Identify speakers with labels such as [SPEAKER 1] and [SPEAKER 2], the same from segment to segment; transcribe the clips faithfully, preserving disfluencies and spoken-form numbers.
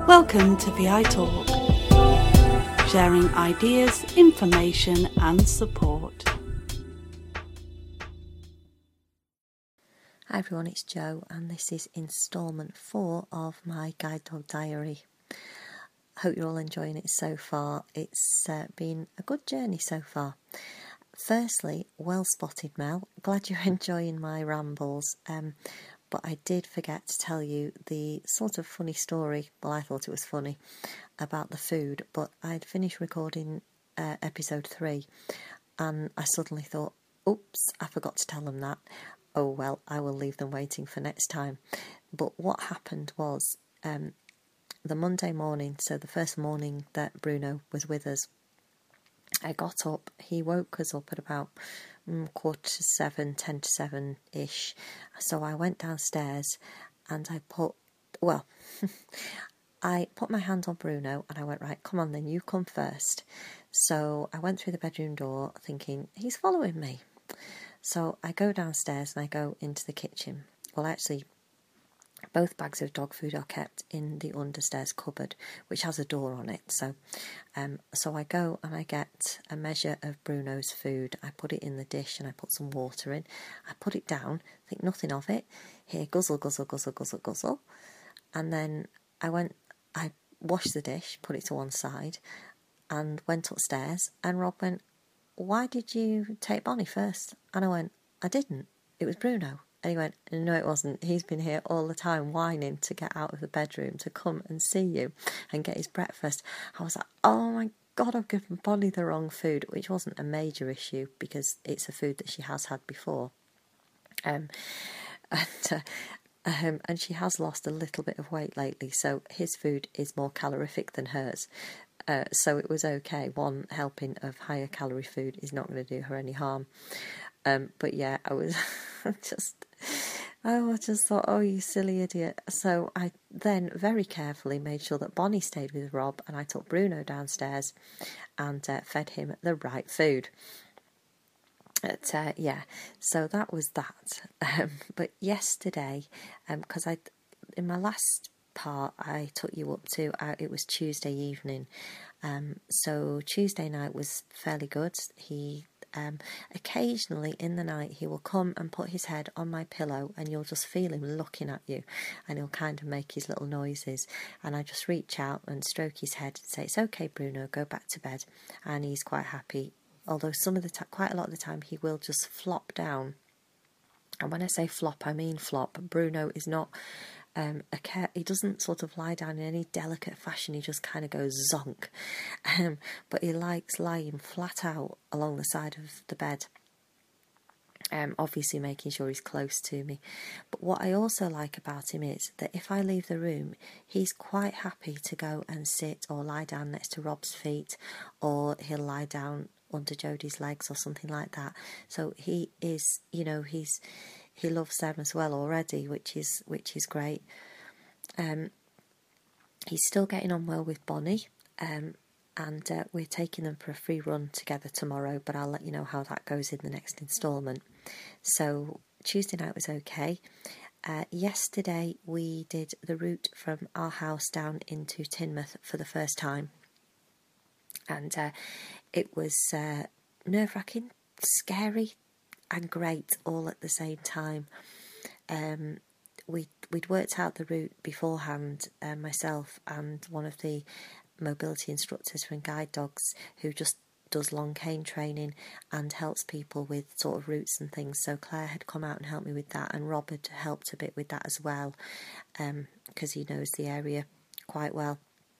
[SPEAKER 1] Welcome to V I Talk, sharing ideas, information and support.
[SPEAKER 2] Hi everyone, it's Jo and this is instalment four of my Guide Dog Diary. Hope you're all enjoying it so far. It's uh, been a good journey so far. Firstly, well spotted Mel, glad you're enjoying my rambles, um, but I did forget to tell you the sort of funny story, well I thought it was funny, about the food, but I'd finished recording uh, episode three and I suddenly thought, oops, I forgot to tell them that. Oh well, I will leave them waiting for next time. But what happened was, um, the Monday morning, so the first morning that Bruno was with us, I got up, he woke us up at about mm, quarter to seven, ten to seven-ish. So I went downstairs and I put, well, I put my hand on Bruno and I went, right, come on then, you come first. So I went through the bedroom door thinking, he's following me. So I go downstairs and I go into the kitchen. Well, actually, both bags of dog food are kept in the understairs cupboard, which has a door on it. So um, so I go and I get a measure of Bruno's food. I put it in the dish and I put some water in. I put it down, think nothing of it. Here, guzzle, guzzle, guzzle, guzzle, guzzle. And then I went, I washed the dish, put it to one side, and went upstairs. And Rob went, why did you take Bonnie first? And I went, I didn't. It was Bruno. And he went, no, it wasn't. He's been here all the time whining to get out of the bedroom to come and see you and get his breakfast. I was like, oh my God, I've given Bonnie the wrong food, which wasn't a major issue because it's a food that she has had before. Um, and, uh, um, and she has lost a little bit of weight lately, so his food is more calorific than hers. Uh, so it was okay. One helping of higher calorie food is not going to do her any harm. Um, but yeah, I was just, oh, I just thought, oh, you silly idiot. So I then very carefully made sure that Bonnie stayed with Rob and I took Bruno downstairs and uh, fed him the right food. But, uh, yeah, so that was that. Um, but yesterday, because um, I, in my last part, I took you up to, uh, it was Tuesday evening. Um, so Tuesday night was fairly good. He Um, occasionally in the night he will come and put his head on my pillow and you'll just feel him looking at you and he'll kind of make his little noises and I just reach out and stroke his head and say, it's okay Bruno, go back to bed, and he's quite happy, although some of the time, quite a lot of the time, he will just flop down. And when I say flop, I mean flop. Bruno is not Um, a care, he doesn't sort of lie down in any delicate fashion, he just kind of goes zonk. Um, but he likes lying flat out along the side of the bed, um, obviously making sure he's close to me. But what I also like about him is that if I leave the room, he's quite happy to go and sit or lie down next to Rob's feet, or he'll lie down under Jodie's legs or something like that. So he is, you know, he's he loves them as well already, which is which is great. Um, he's still getting on well with Bonnie, um, and uh, we're taking them for a free run together tomorrow, but I'll let you know how that goes in the next instalment. So Tuesday night was okay. Uh, yesterday we did the route from our house down into Teignmouth for the first time, and uh, it was uh, nerve-wracking, scary, and great all at the same time. Um, we we'd worked out the route beforehand, uh, myself and one of the mobility instructors from Guide Dogs, who just does long cane training and helps people with sort of routes and things. So Claire had come out and helped me with that, and Rob had helped a bit with that as well, because um, he knows the area quite well.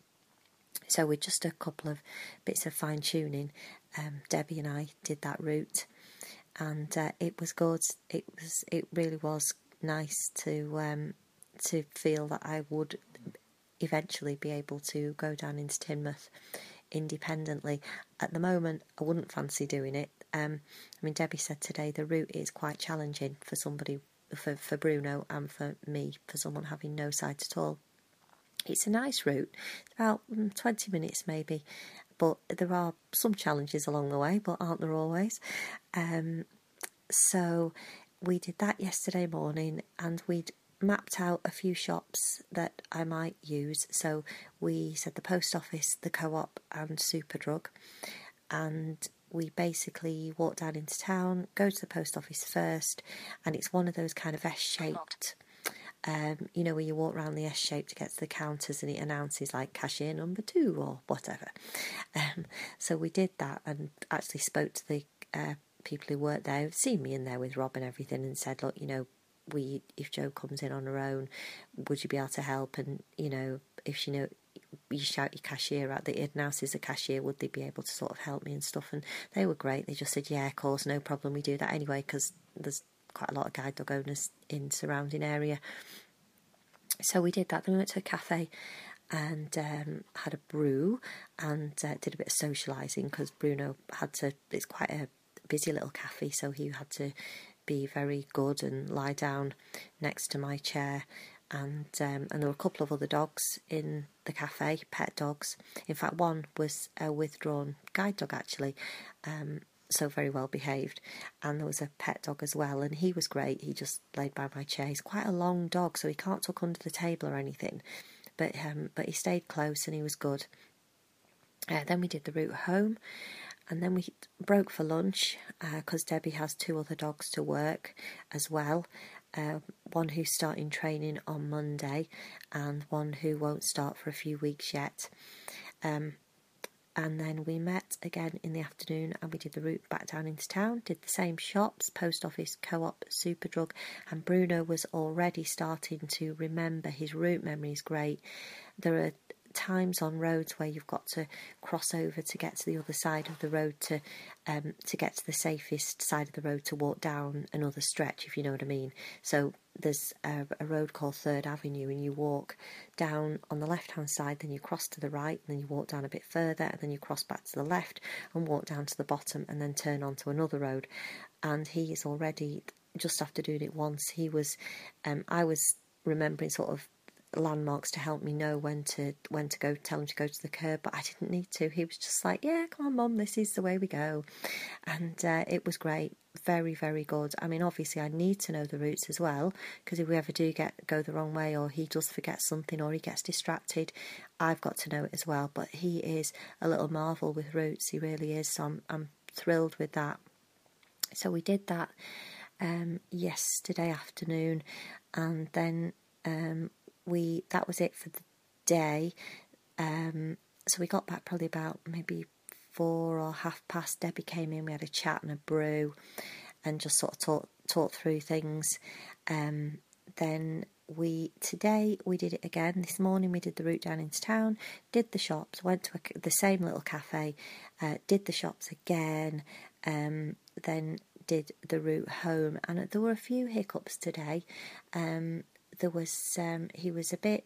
[SPEAKER 2] So with just a couple of bits of fine tuning, um, Debbie and I did that route. And uh, it was good. It was. It really was nice to um, to feel that I would eventually be able to go down into Teignmouth independently. At the moment, I wouldn't fancy doing it. Um, I mean, Debbie said today the route is quite challenging for somebody, for for Bruno and for me, for someone having no sight at all. It's a nice route, about twenty minutes maybe, but there are some challenges along the way, but aren't there always? Um, so we did that yesterday morning, and we'd mapped out a few shops that I might use. So we said the post office, the Co-op and Superdrug, and we basically walk down into town, go to the post office first, and it's one of those kind of S-shaped, um, you know, where you walk around the S-shape to get to the counters and it announces like cashier number two or whatever. Um, so we did that and actually spoke to the uh, people who worked there, who'd seen me in there with Rob and everything, and said, look, you know, we if Jo comes in on her own, would you be able to help? And, you know, if she know you shout your cashier out that it announces the cashier, would they be able to sort of help me and stuff? And they were great. They just said, yeah, of course, no problem, we do that anyway, because there's quite a lot of guide dog owners in surrounding area. So we did that. Then we went to a cafe and um, had a brew and uh, did a bit of socialising, because Bruno had to, it's quite a busy little cafe, so he had to be very good and lie down next to my chair. And um, and there were a couple of other dogs in the cafe, pet dogs. In fact, one was a withdrawn guide dog actually, um, so very well behaved. And there was a pet dog as well, and he was great. He just laid by my chair. He's quite a long dog, so he can't tuck under the table or anything. But um, but he stayed close and he was good. Uh, then we did the route home. And then we broke for lunch because uh, Debbie has two other dogs to work as well. Uh, one who's starting training on Monday and one who won't start for a few weeks yet. Um, and then we met again in the afternoon and we did the route back down into town, did the same shops, post office, Co-op, Superdrug, and Bruno was already starting to remember. His route memory is great. There are times on roads where you've got to cross over to get to the other side of the road to um to get to the safest side of the road to walk down another stretch, if you know what I mean. So there's a, a road called Third Avenue and you walk down on the left hand side, then you cross to the right, and then you walk down a bit further, and then you cross back to the left and walk down to the bottom and then turn onto another road. And he is already, just after doing it once, he was um I was remembering sort of landmarks to help me know when to when to go, tell him to go to the curb, but I didn't need to. He was just like, yeah, come on Mum, this is the way we go. And uh, it was great, very very good. I mean, obviously I need to know the routes as well, because if we ever do get go the wrong way, or he does forget something, or he gets distracted, I've got to know it as well. But he is a little marvel with routes, he really is, so I'm, I'm thrilled with that. So we did that um, yesterday afternoon, and then um, we that was it for the day. Um, so we got back probably about maybe four or half past. Debbie came in, we had a chat and a brew and just sort of talk, talk through things. Um, then we, today we did it again. This morning we did the route down into town, did the shops, went to a, the same little cafe, uh, did the shops again, um, then did the route home. And there were a few hiccups today. Um, there was, um, he was a bit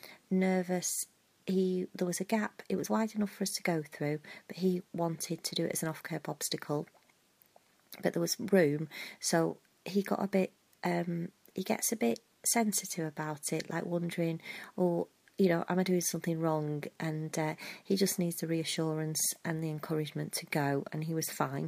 [SPEAKER 2] nervous. He there was a gap. It was wide enough for us to go through, but he wanted to do it as an off-curb obstacle. But there was room, so he got a bit. Um, he gets a bit sensitive about it, like wondering, "Oh, you know, am I doing something wrong?" And uh, he just needs the reassurance and the encouragement to go. And he was fine.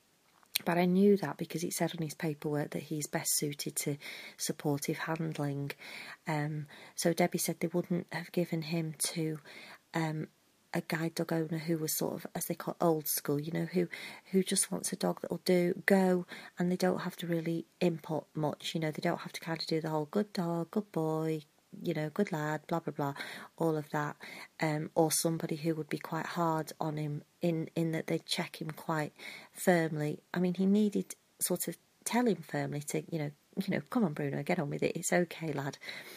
[SPEAKER 2] But I knew that because it said on his paperwork that he's best suited to supportive handling. Um, so Debbie said they wouldn't have given him to um, a guide dog owner who was sort of, as they call, old school, you know, who, who just wants a dog that will do, go, and they don't have to really input much, you know, they don't have to kind of do the whole good dog, good boy, you know, good lad, blah, blah, blah, all of that. Um, or somebody who would be quite hard on him in, in that they'd check him quite firmly. I mean, he needed sort of tell him firmly to, you know, you know, come on, Bruno, get on with it. It's okay, lad.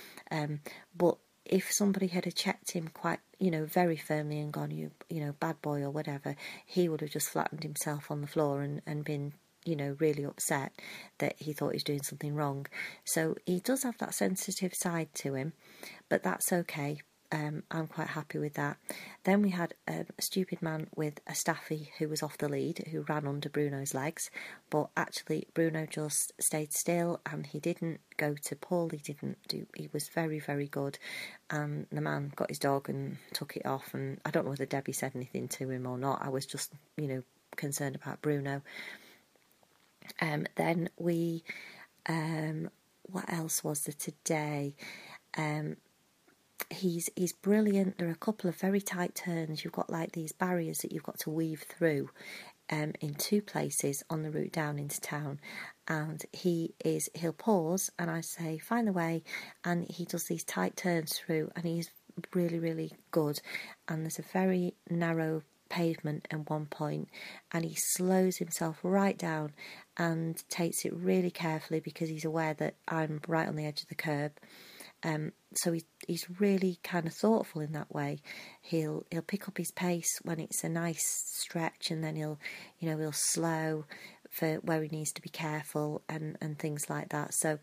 [SPEAKER 2] Um, but if somebody had checked him quite, you know, very firmly and gone, you, you know, bad boy or whatever, he would have just flattened himself on the floor and, and been, you know, really upset that he thought he was doing something wrong. So he does have that sensitive side to him, but that's okay. Um, I'm quite happy with that. Then we had a, a stupid man with a staffy who was off the lead, who ran under Bruno's legs, but actually Bruno just stayed still and he didn't go to pull, he didn't do, he was very, very good. And the man got his dog and took it off, and I don't know whether Debbie said anything to him or not. I was just, you know, concerned about Bruno. Um, then we um, what else was there today? Um, he's he's brilliant. There are a couple of very tight turns. You've got like these barriers that you've got to weave through um, in two places on the route down into town. And he is, he'll pause and I say, find the way. And he does these tight turns through and he's really, really good. And there's a very narrow pavement at one point and he slows himself right down and takes it really carefully because he's aware that I'm right on the edge of the curb. Um, so he, he's really kind of thoughtful in that way. He'll he'll pick up his pace when it's a nice stretch, and then he'll you know he'll slow for where he needs to be careful and, and things like that. So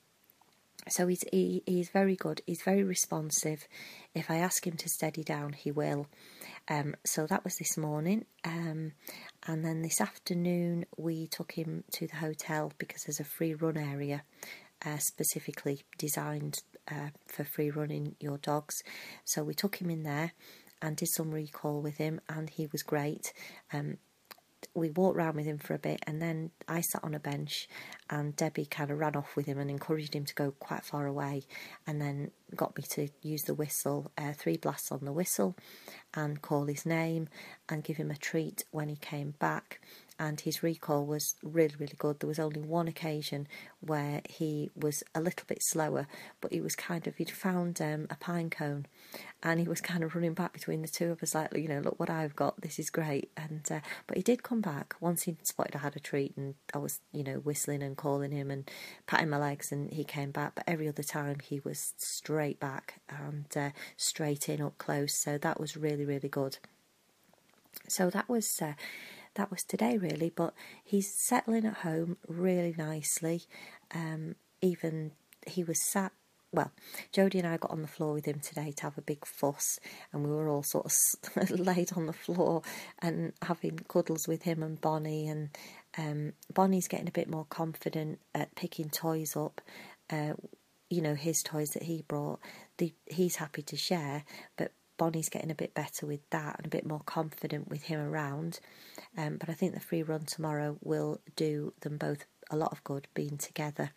[SPEAKER 2] so he's he, he's very good. He's very responsive. If I ask him to steady down, he will. Um, so that was this morning. Um, and then this afternoon we took him to the hotel because there's a free run area. Uh, specifically designed uh, for free running your dogs. So we took him in there and did some recall with him, and he was great. Um, we walked around with him for a bit, and then I sat on a bench and Debbie kind of ran off with him and encouraged him to go quite far away, and then got me to use the whistle, uh, three blasts on the whistle, and call his name and give him a treat when he came back. And his recall was really, really good. There was only one occasion where he was a little bit slower, but he was kind of, he'd found um, a pine cone and he was kind of running back between the two of us like, you know, look what I've got, this is great. And uh, but he did come back once he spotted I had a treat and I was, you know, whistling and calling him and patting my legs, and he came back. But every other time he was straight back and uh, straight in up close. So that was really, really good. So that was... Uh, That was today really, but he's settling at home really nicely. Um, even he was sat, well, Jodie and I got on the floor with him today to have a big fuss, and we were all sort of laid on the floor and having cuddles with him and Bonnie, and um, Bonnie's getting a bit more confident at picking toys up, uh, you know, his toys that he brought. The, he's happy to share, but Bonnie's getting a bit better with that and a bit more confident with him around. Um, but I think the free run tomorrow will do them both a lot of good being together.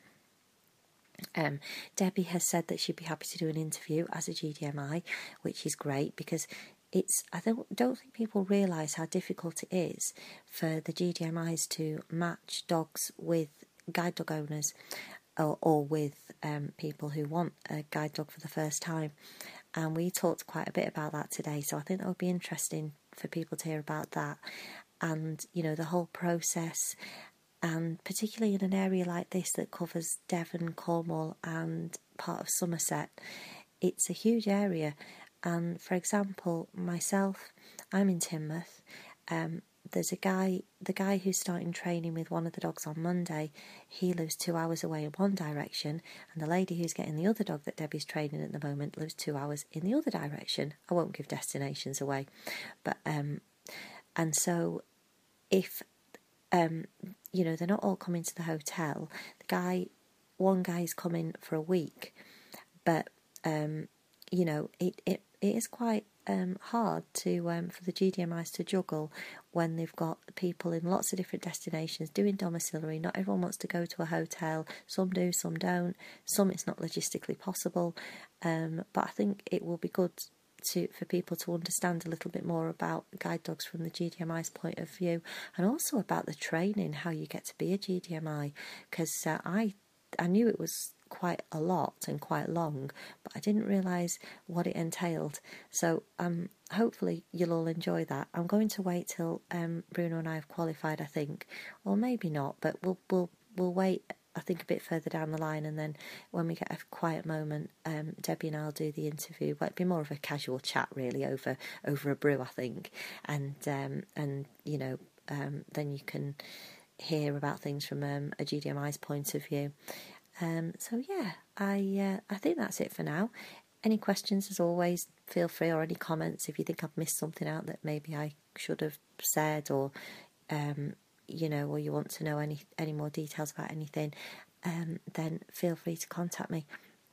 [SPEAKER 2] Um, Debbie has said that she'd be happy to do an interview as a G D M I, which is great because it's, I don't, don't think people realise how difficult it is for the G D M Is to match dogs with guide dog owners or, or with um, people who want a guide dog for the first time. And we talked quite a bit about that today, so I think that would be interesting for people to hear about that. And, you know, the whole process, and particularly in an area like this that covers Devon, Cornwall and part of Somerset, it's a huge area. And, for example, myself, I'm in Teignmouth. Um, there's a guy, the guy who's starting training with one of the dogs on Monday, he lives two hours away in one direction, and the lady who's getting the other dog that Debbie's training at the moment lives two hours in the other direction. I won't give destinations away, but um, and so if um, you know, they're not all coming to the hotel. The guy, one guy's coming for a week, but um, you know, it it it is quite Um, hard to um, for the G D M Is to juggle when they've got people in lots of different destinations doing domiciliary. Not everyone wants to go to a hotel. Some do, some don't. Some it's not logistically possible. Um, but I think it will be good to for people to understand a little bit more about guide dogs from the G D M I's point of view, and also about the training, how you get to be a G D M I. Because uh, I I knew it was quite a lot and quite long, but I didn't realise what it entailed. So um, hopefully you'll all enjoy that. I'm going to wait till um, Bruno and I have qualified, I think, or maybe not, but we'll we'll we'll wait. I think a bit further down the line, and then when we get a quiet moment, um, Debbie and I'll do the interview. Well, it'd be more of a casual chat, really, over over a brew, I think, and um, and you know, um, then you can hear about things from um, a G D M I's point of view. Um, so yeah, I uh, I think that's it for now. Any questions, as always, feel free, or any comments if you think I've missed something out that maybe I should have said, or um, you know, or you want to know any any more details about anything, um, then feel free to contact me.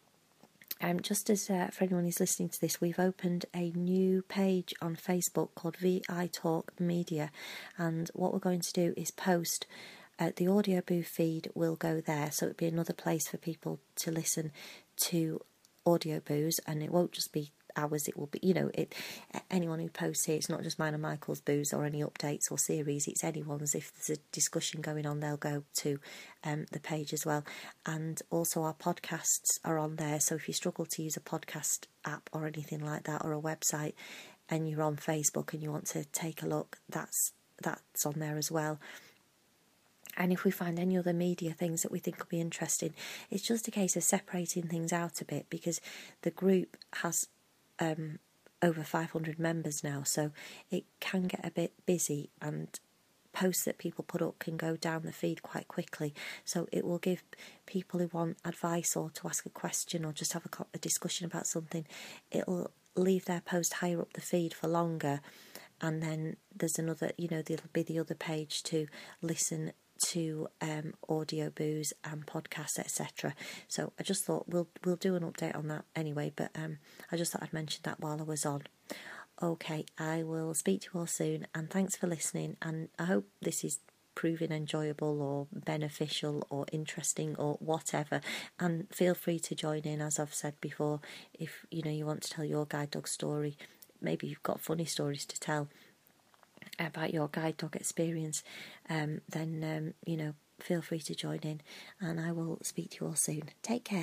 [SPEAKER 2] Um, just as uh, for anyone who's listening to this, we've opened a new page on Facebook called V I Talk Media, and what we're going to do is post uh, the Audioboo feed will go there, so it'll be another place for people to listen to Audioboos, and it won't just be ours, it will be, you know, it anyone who posts here, it's not just mine and Michael's boos or any updates or series, it's anyone's. If there's a discussion going on, they'll go to um, the page as well. And also our podcasts are on there, so if you struggle to use a podcast app or anything like that, or a website, and you're on Facebook and you want to take a look, that's that's on there as well. And if we find any other media things that we think will be interesting, it's just a case of separating things out a bit, because the group has um, over five hundred members now, so it can get a bit busy, and posts that people put up can go down the feed quite quickly. So it will give people who want advice or to ask a question or just have a, a discussion about something, it'll leave their post higher up the feed for longer. And then there's another, you know, there'll be the other page to listen to um, Audioboos and podcasts, et cetera. So I just thought we'll we'll do an update on that anyway, but um, I just thought I'd mention that while I was on. Okay, I will speak to you all soon, and thanks for listening, and I hope this is proving enjoyable or beneficial or interesting or whatever. And feel free to join in, as I've said before, if you know you want to tell your guide dog story. Maybe you've got funny stories to tell about your guide dog experience, um, then, um, you know, feel free to join in, and I will speak to you all soon. Take care.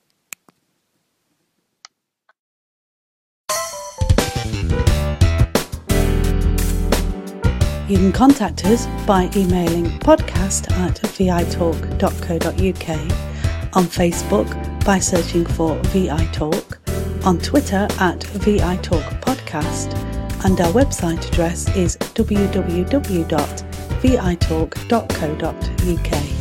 [SPEAKER 1] You can contact us by emailing podcast at vitalk dot co dot uk, on Facebook by searching for ViTalk, on Twitter at ViTalkPodcast, and our website address is w w w dot vitalk dot co dot uk.